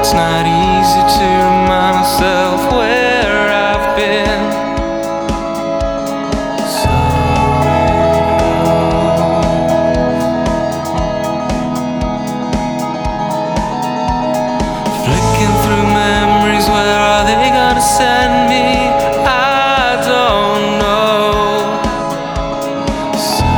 It's not easy to remind myself where I've been. So flicking through memories, where are they gonna send me? I don't know. So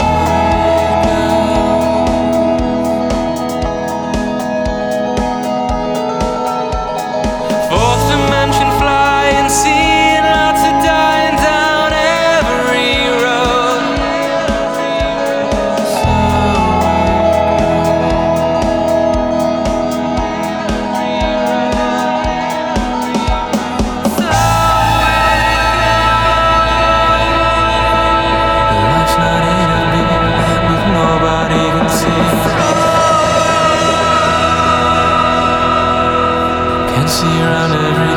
fourth dimension flying, seeing lots of dying down every road. Life's not Italy with nobody can see. Can see around every